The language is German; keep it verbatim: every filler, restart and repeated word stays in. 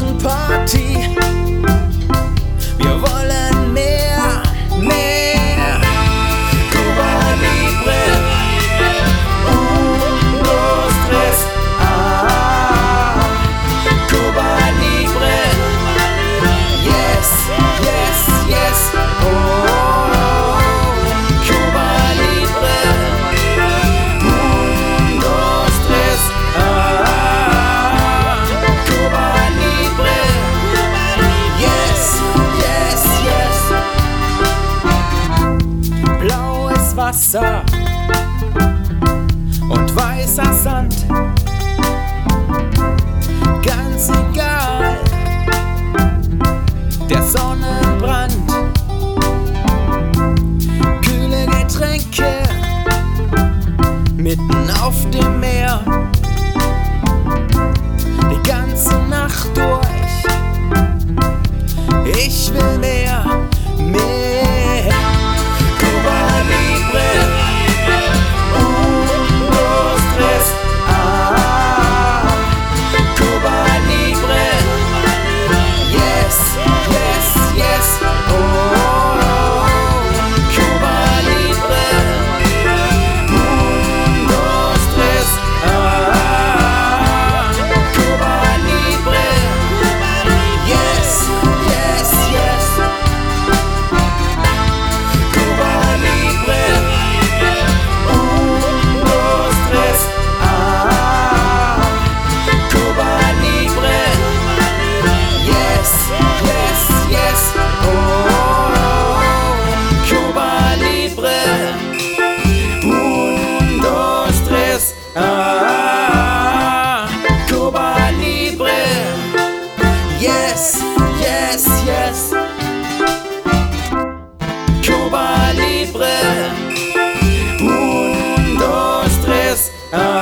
machen Party. Wir wollen mehr, mehr. Cuba Libre, un, dos, tres, ah. Cuba Libre, yes, yes, yes, oh. Cuba Libre, un, dos, tres, ah. Cuba Libre, yes, yes, yes. Blaues Wasser und weißer Sand, ganz egal, der Sonnenbrand, kühle Getränke mitten auf dem Meer, die ganze Nacht durch. Ich will mehr, mehr. Cuba Libre, un, dos, tres, ah. Cuba Libre, yes, yes, yes, oh. Cuba Libre, un, dos, tres, ah. Cuba Libre, yes, yes, yes. Cuba Libre, un, dos, tres, ah. Cuba Libre, yes, yes, yes, oh. Cuba Libre, un, dos, tres, ah. Cuba Libre, yes, yes, yes. Cuba Libre, un, dos, tres, ah.